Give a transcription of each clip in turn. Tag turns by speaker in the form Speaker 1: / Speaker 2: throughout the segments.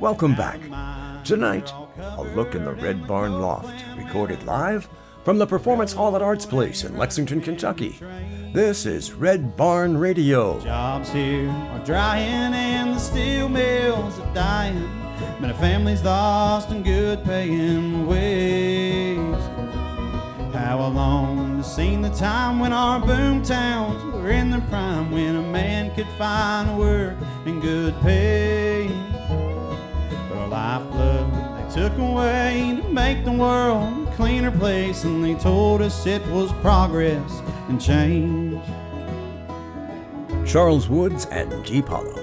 Speaker 1: Welcome back. Tonight, a look in the Red Barn Loft, recorded live from the Performance Hall at Arts Place in Lexington, Kentucky. This is Red Barn Radio.
Speaker 2: Jobs here are drying and the steel mills are dying. But our family's lost in good paying ways. How along has seen the time when our boom towns were in their prime, when a man could find work and good pay. But our lifeblood they took away to make the world a cleaner place, and they told us it was progress and change.
Speaker 1: Charles Woods and Jeep Hollow.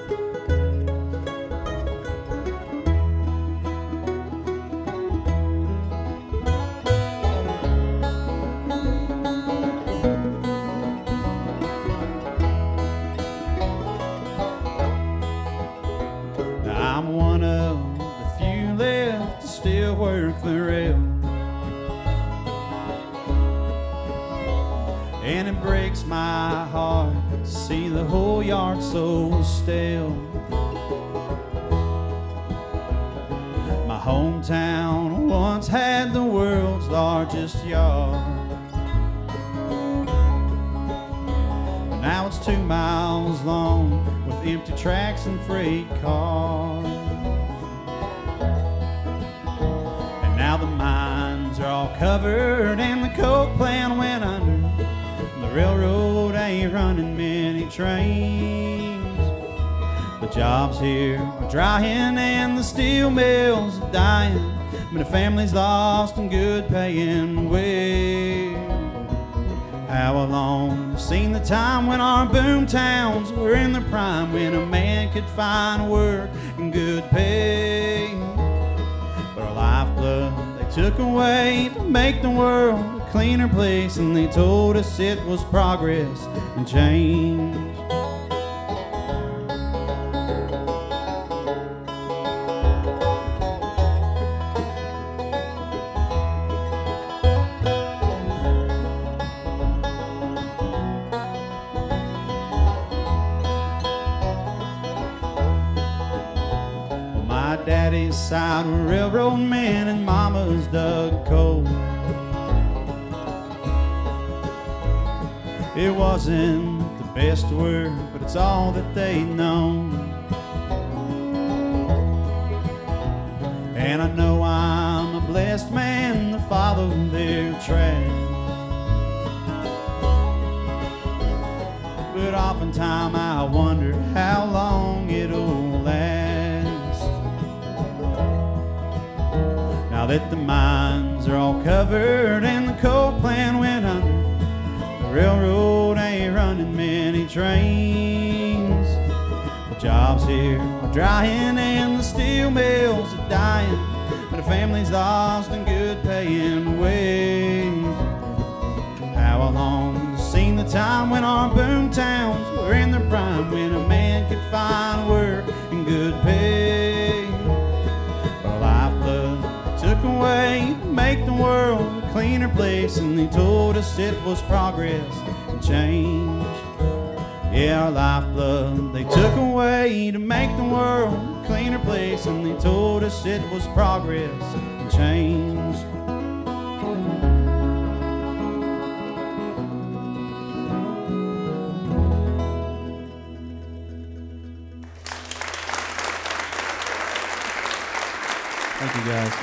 Speaker 2: I'm one of the few left to still work the rail, and it breaks my heart to see the whole yard so stale. My hometown once had the world's largest yard, but now it's 2 miles long with empty tracks and freight cars. And now the mines are all covered and the coke plant went under. The railroad ain't running many trains. The jobs here are drying and the steel mills are dying, but the family's lost in good paying ways. How along has seen the time when our boom towns were in their prime, when a man could find work and good pay. But our lifeblood they took away to make the world a cleaner place, and they told us it was progress and change. Daddy's side were railroad men and mama's dug coal. It wasn't the best work, but it's all that they'd known. And I know I'm a blessed man to follow their tracks, but oftentimes I wonder how long it'll last. Now that the mines are all covered and the coal plant went under, the railroad ain't running many trains. The jobs here are drying and the steel mills are dying, but the family's lost in good paying ways. How along has seen the time when our boom towns were in their prime, when a man could find work and good pay. Our lifeblood took away to make the world a cleaner place, and they told us it was progress and change. Yeah, our lifeblood they took away to make the world a cleaner place, and they told us it was progress and change. Thank you, guys.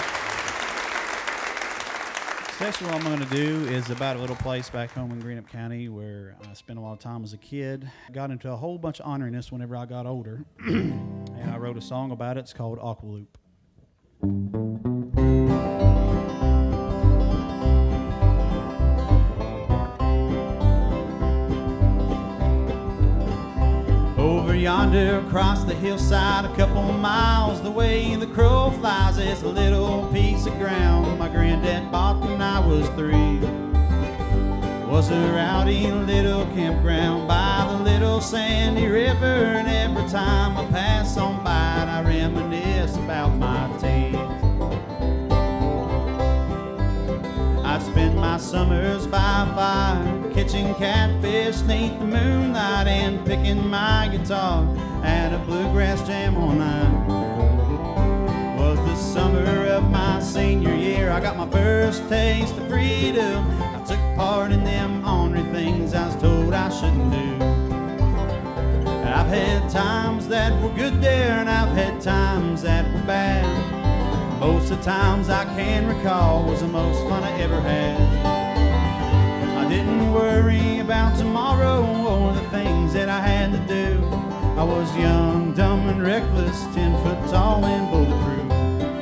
Speaker 2: Next one I'm going to do is about a little place back home in Greenup County where I spent a lot of time as a kid. Got into a whole bunch of honoriness whenever I got older, and I wrote a song about it. It's called Aqualoop. Over yonder across the hillside, a couple miles the way the crow flies, is a little piece of ground my granddad bought when I was 3. It was a rowdy little campground by the little sandy river, and every time I pass on by it, I reminisce about my teens. I'd spend my summers by fire, catching catfish neath the moonlight, and picking my guitar at a bluegrass jam all night. senior year, I got my first taste of freedom. I took part in them ornery things I was told I shouldn't do. I've had times that were good there, and I've had times that were bad. Most of the times I can recall was the most fun I ever had. I didn't worry about tomorrow or the things that I had to do. I was young, dumb, and reckless, 10 foot tall and bulletproof.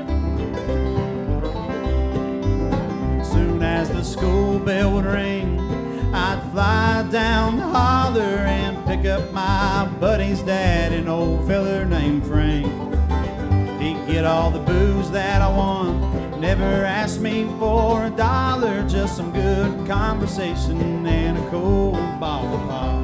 Speaker 2: Soon as the school bell would ring, I'd fly down the holler and pick up my buddy's dad, an old feller named Frank. He'd get all the booze that I want, never asked me for a dollar, just some good conversation and a cold bottle of pop.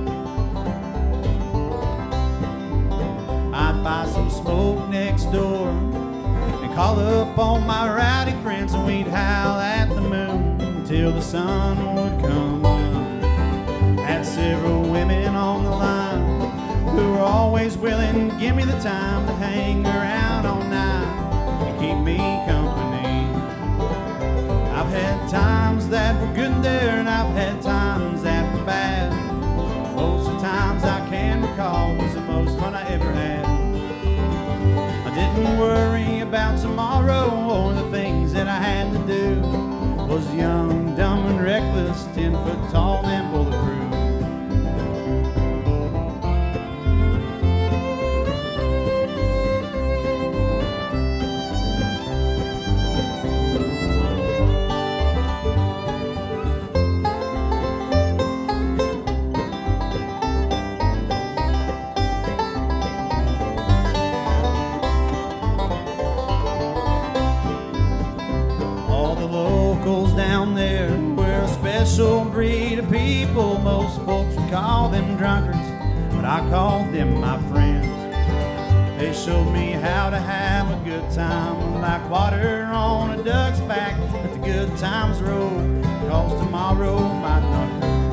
Speaker 2: I'd buy some smoke next door and call up all my rowdy friends, and we'd howl at the moon until the sun would come up. Had several women on the line who were always willing to give me the time to hang around all night and keep me company. I've had times that were good there, and I've had times that were bad. Most of the times I can recall was the most fun I ever had. I didn't worry about tomorrow or the things that I had to do. Was young, dumb, and reckless, 10 foot tall and bulletproof. Down there we're a special breed of people. Most folks would call them drunkards, but I called them my friends. They showed me how to have a good time, like water on a duck's back. Let the good times roll, 'cause tomorrow might not come.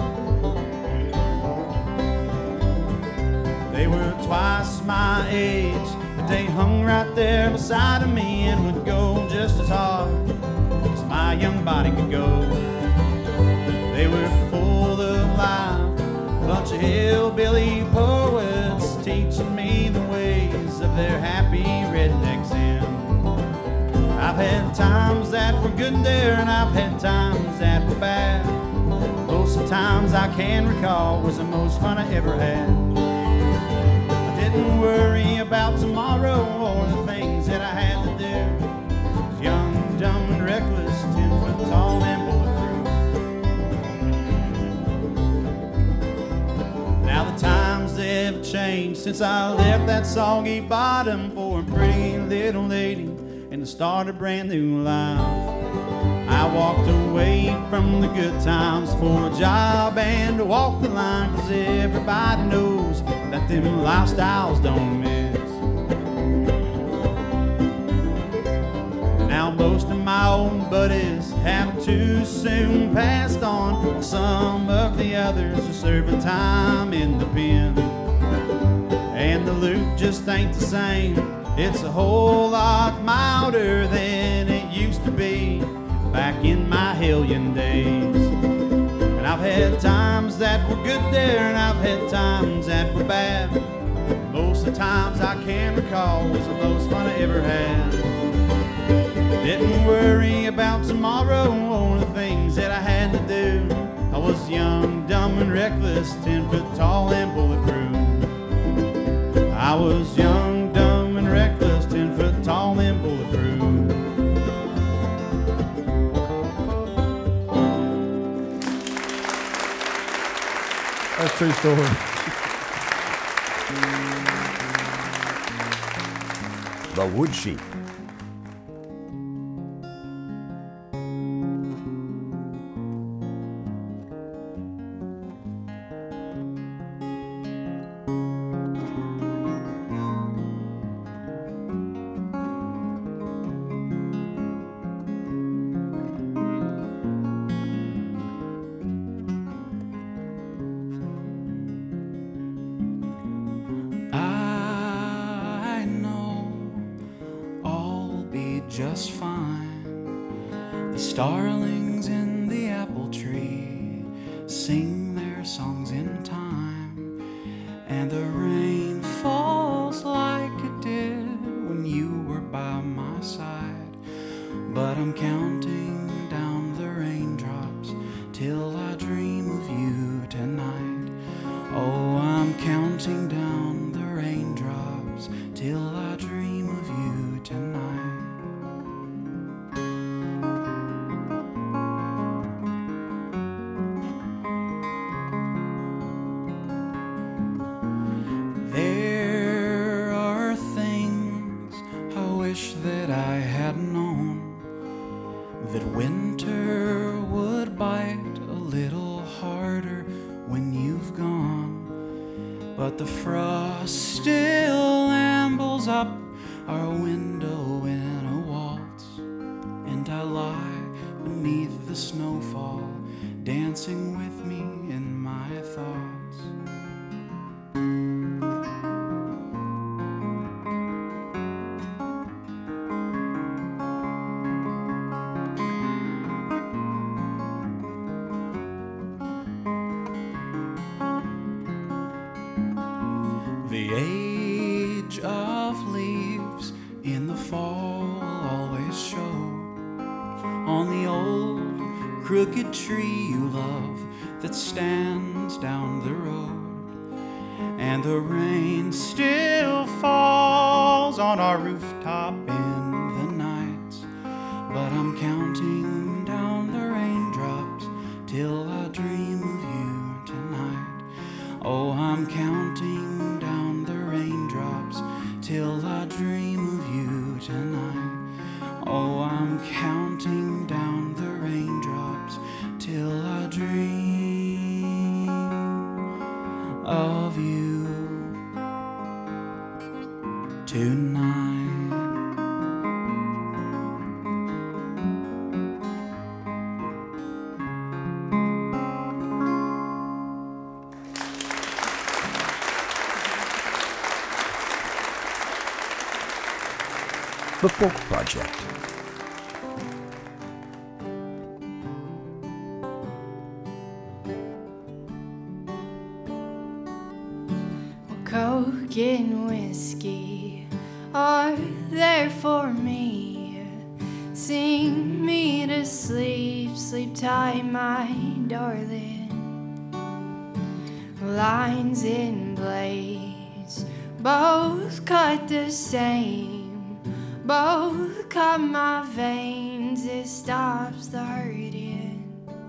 Speaker 2: They were twice my age, but they hung right there beside of me and would go just as hard as my young body could go. They were full of life, a bunch of hillbilly poets teaching me the ways of their happy rednecks in. I've had times that were good there, and I've had times that were bad. Most of the times I can recall was the most fun I ever had. I didn't worry about tomorrow or the things that I had to do. Young, dumb, and reckless, 10 foot tall and bulletproof. Now the times have changed since I left that soggy bottom for a pretty little lady and to start a brand new life. I walked away from the good times for a job and to walk the line, 'cause everybody knows that them lifestyles don't mix. Now most of my old buddies have too soon passed on. Some of the others are serving time in the pen, and the loot just ain't the same. It's a whole lot milder than it used to be back in my hellion days. And I've had times that were good there, and I've had times that were bad. Most of the times I can recall was the most fun I ever had. Didn't worry about tomorrow or the things that I had to do. I was young, dumb, and reckless, 10 foot tall and bulletproof. I was young, dumb, and reckless, 10 foot tall and bulletproof.
Speaker 3: That's a true story.
Speaker 1: The Wood Sheep.
Speaker 4: I know all will be just fine.
Speaker 2: Starlings in the apple tree sing their songs in time, and the rain falls like it did when you were by my side. But I'm counting down the raindrops till I dream of you tonight. Oh, I'm counting down the raindrops till I dream of you tonight. There are things I wish that I had known, that winter would bite a little harder when you've gone. But the frost still ambles up our window in a waltz, and I lie beneath the snowfall, dancing with me in my thoughts. The age of leaves in the fall will always show on the old crooked tree you love that stands down the road. And the rain still falls on our rooftop in the nights, but I'm counting down the raindrops till I dream of you tonight. Oh, I'm counting down the raindrops till I dream of you tonight. Oh, I'm counting down the raindrops till I dream of you tonight.
Speaker 1: The Folk Project.
Speaker 4: Well, Coke and whiskey are there for me. Sing me to sleep, sleep tight, my darling. Lines and blades, both cut the same. Both cut my veins, it stops the hurting.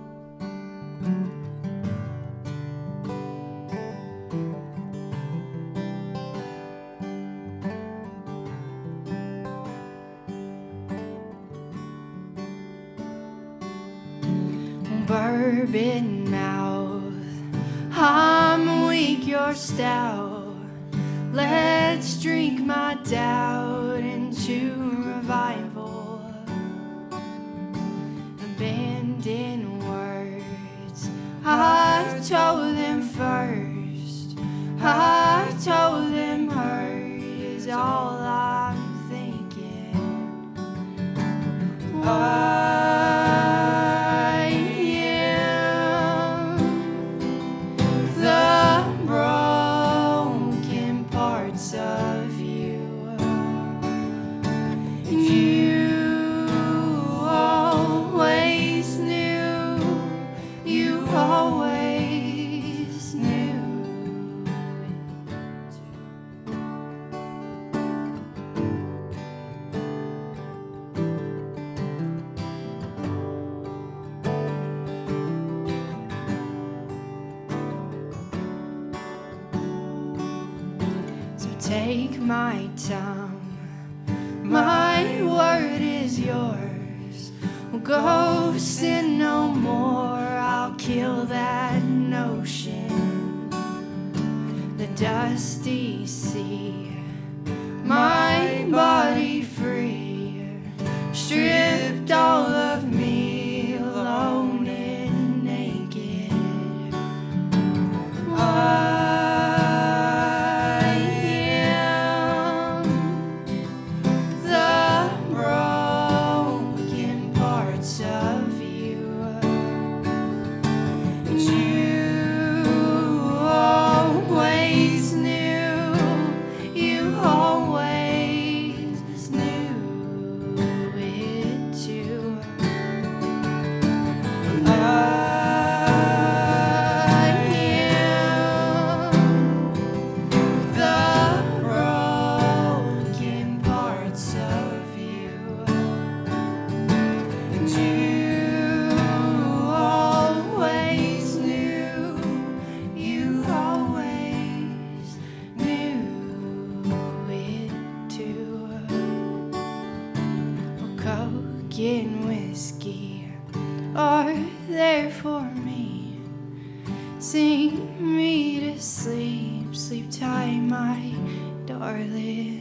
Speaker 4: Bourbon mouth, I'm weak, you're stout. Let's drink my doubt into revival. Abandoned words, I told them first. I told them hurt is all I'm thinking. I am the broken parts of you. You always knew, you always knew. So take my tongue, my word is yours. Go sin no more, I'll kill that notion. The dusty sea, my body free, stripped all of me, alone and naked. I am the broken parts of you always knew, you always knew it too. Well, coke and whiskey are there for me. Sing me to sleep, sleep tight, my darling.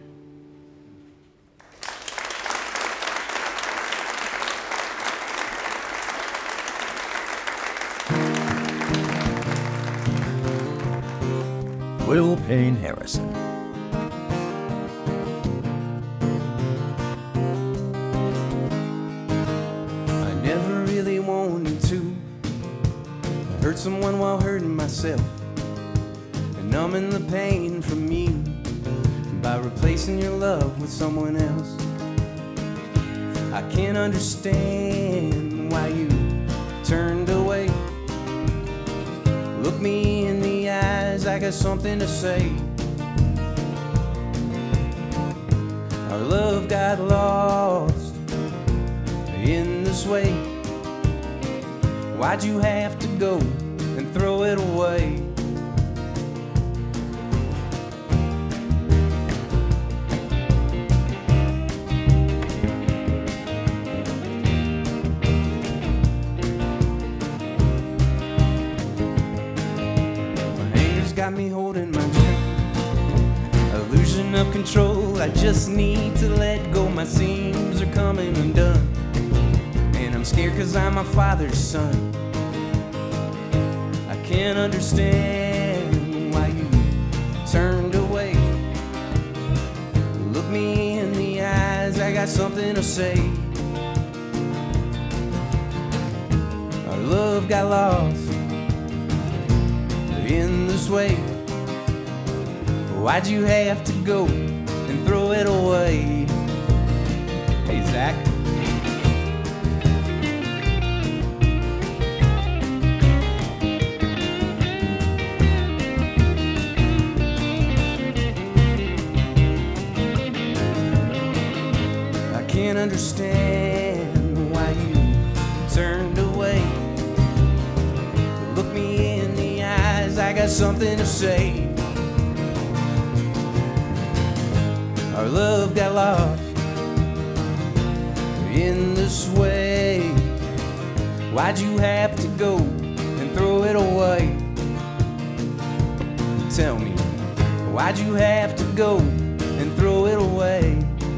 Speaker 1: Will Payne Harrison.
Speaker 5: I never really wanted to hurt someone while hurting myself and numbing the pain from me by replacing your love with someone else. I can't understand why you turned away. Look me in the eyes, I got something to say. Our love got lost in this way. Why'd you have to go and throw it away? Got me holding my breath, illusion of control. I just need to let go. My seams are coming undone, and I'm scared 'cause I'm my father's son. I can't understand why you turned away. Look me in the eyes, I got something to say. Our love got lost in this way. Why'd you have to go and throw it away? Hey, Zach. I can't understand why you turned away. Look me in the eyes, I got something to say. Our love got lost in this way. Why'd you have to go and throw it away? Tell me, why'd you have to go and throw it away?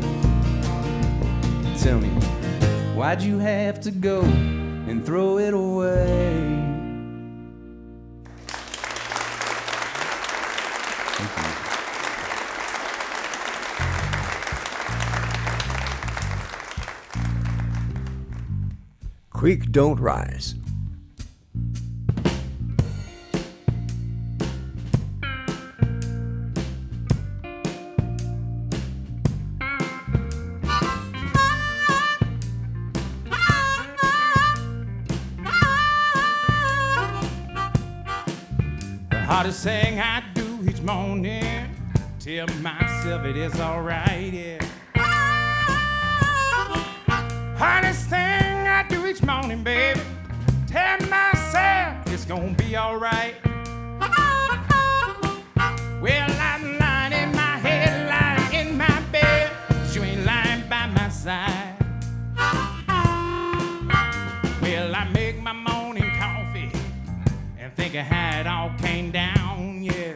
Speaker 5: Tell me, why'd you have to go and throw it away?
Speaker 1: Creek Don't Rise.
Speaker 2: The hardest thing I do each morning, tell myself it is alright, yeah. Hardest thing I do each morning, baby, tell myself it's gonna be alright. Well, I'm lying in my head, lying in my bed, but you ain't lying by my side. Well, I make my morning coffee and think of how it all came down, yeah.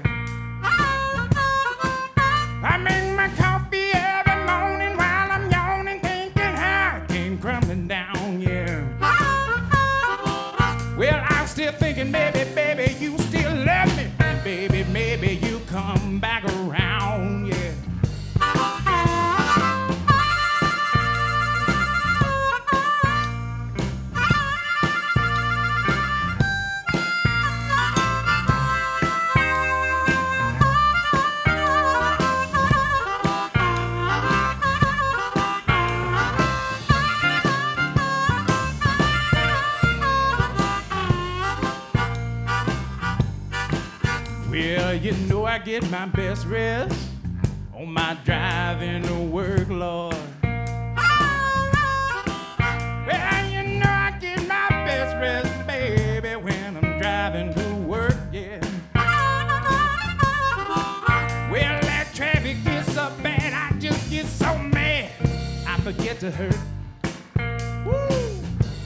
Speaker 2: I make my coffee every morning while I'm yawning, thinking how it came crumbling down, yeah. Well, I'm still thinking, baby, baby, you still love me. Baby, maybe you come back around, yeah. Well, you know I get my best rest on my drive into work, Lord. Well,
Speaker 5: forget to hurt. Woo!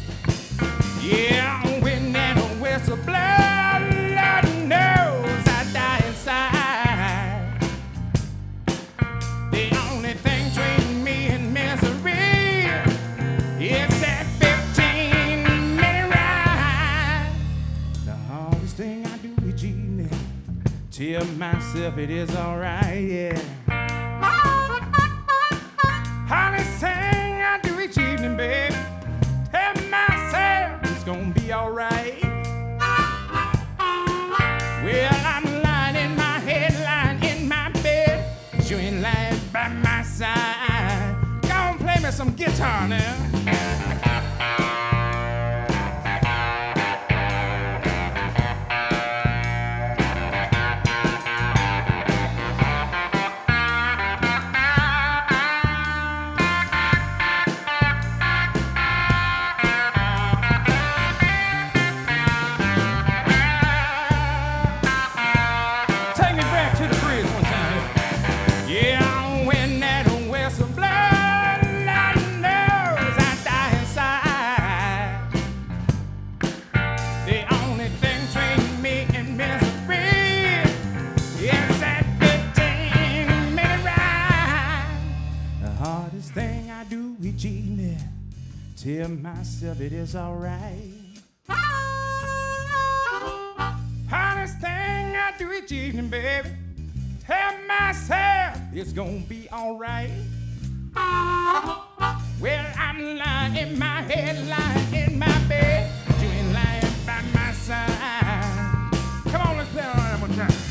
Speaker 5: Yeah, when that whistle blows, Lord knows I die inside. The only thing between me and misery is that 15-minute ride. The hardest thing I do each evening, tell myself it is alright, yeah. Hardest thing I do each evening, baby, tell myself it's gonna be alright. Well, I'm lying in my head, lying in my bed, you ain't lying by my side. Go on, play me some guitar now. Tell myself it is alright. Hardest thing I do each evening, baby. Tell myself it's gonna be alright. Well, I'm lying in my head, lying in my bed. You ain't lying by my side. Come on, let's play on that one time.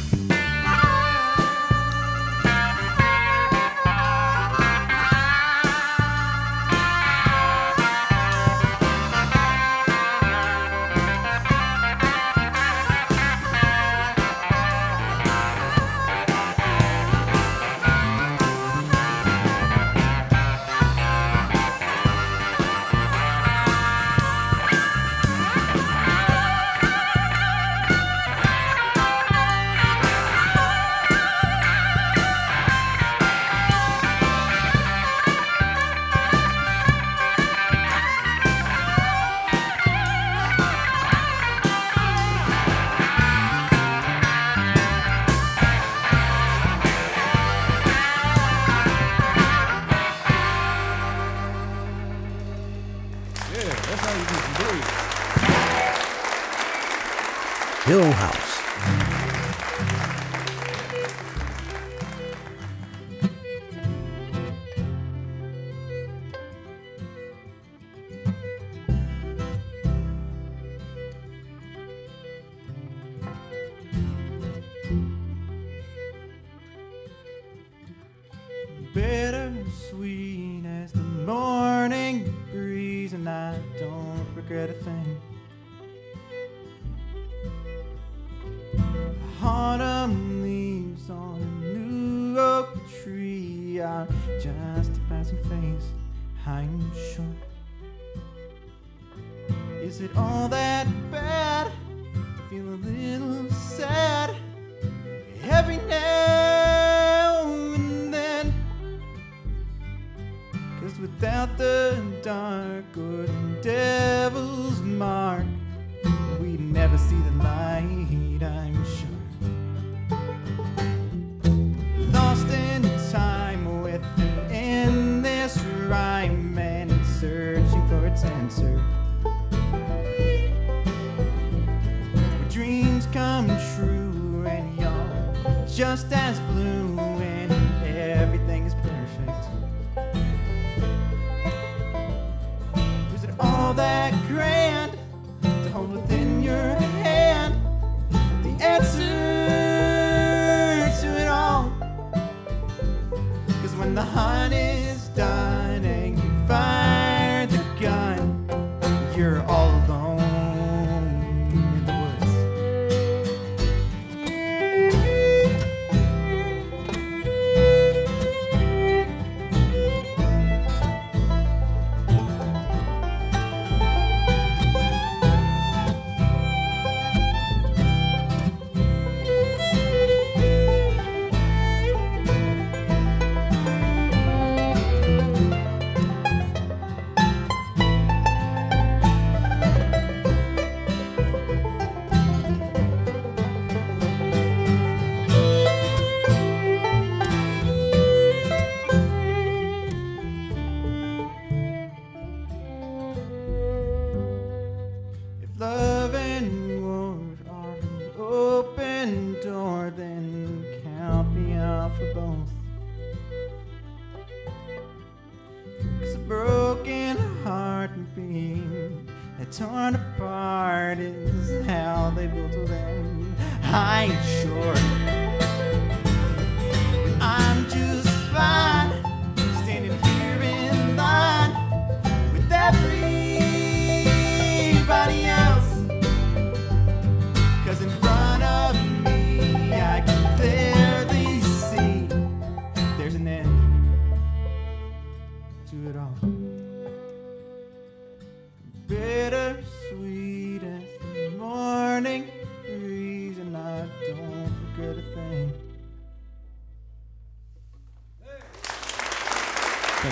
Speaker 1: Hill House.
Speaker 2: Bittersweet as the morning breeze, and I don't regret a thing. Autumn leaves on a new oak tree are just a passing phase, I'm sure. Is it all that bad to feel a little sad every now and then? 'Cause without the dark or the devil's mark, we'd never see the light, I'm sure. Lost in time with an endless rhyme and searching for its answer. Where dreams come true and you're just as blue and everything is perfect. Is it all that grand to hold within your hand the answer to it all? 'Cause when the hunt is done and you fire the gun, you're all alone in the woods. torn apart is how they built them. I ain't sure. I'm just fine, standing here in line with everybody else. 'Cause in front of me, I can clearly see there's an end to it all. Bittersweet as the morning breeze, and I don't forget a thing. Thank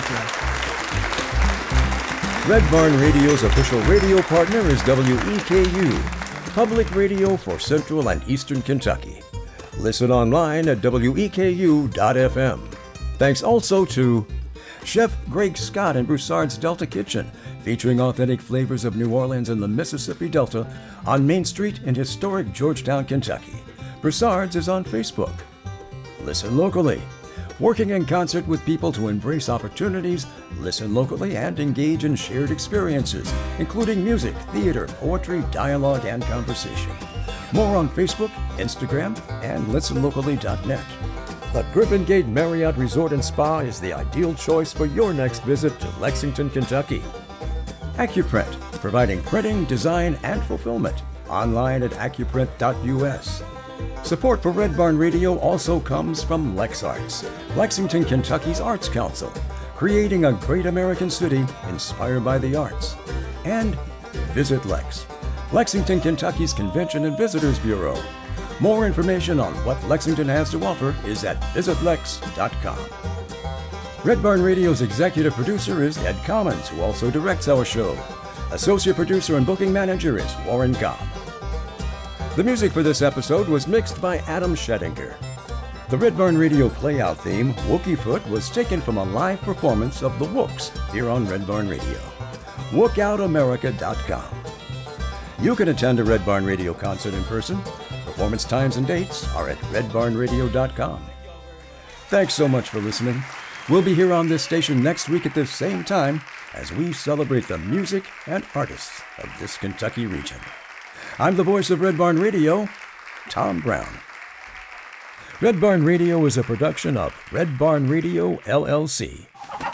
Speaker 2: you.
Speaker 1: Red Barn Radio's official radio partner is WEKU, public radio for Central and Eastern Kentucky. Listen online at weku.fm. Thanks also to Chef Greg Scott and Broussard's Delta Kitchen, featuring authentic flavors of New Orleans and the Mississippi Delta on Main Street in historic Georgetown, Kentucky. Broussard's is on Facebook. Listen locally. Working in concert with people to embrace opportunities, listen locally, and engage in shared experiences, including music, theater, poetry, dialogue, and conversation. More on Facebook, Instagram, and listenlocally.net. The Griffin Gate Marriott Resort and Spa is the ideal choice for your next visit to Lexington, Kentucky. Accuprint, providing printing, design, and fulfillment. Online at accuprint.us. Support for Red Barn Radio also comes from LexArts, Lexington, Kentucky's Arts Council, creating a great American city inspired by the arts. And Visit Lex, Lexington, Kentucky's Convention and Visitors Bureau. More information on what Lexington has to offer is at visitlex.com. Red Barn Radio's executive producer is Ed Commons, who also directs our show. Associate producer and booking manager is Warren Cobb. The music for this episode was mixed by Adam Schettinger. The Red Barn Radio playout theme, Wookiefoot, was taken from a live performance of the Wooks here on Red Barn Radio. WookOutAmerica.com. You can attend a Red Barn Radio concert in person. Performance times and dates are at redbarnradio.com. Thanks so much for listening. We'll be here on this station next week at this same time as we celebrate the music and artists of this Kentucky region. I'm the voice of Red Barn Radio, Tom Brown. Red Barn Radio is a production of Red Barn Radio, LLC.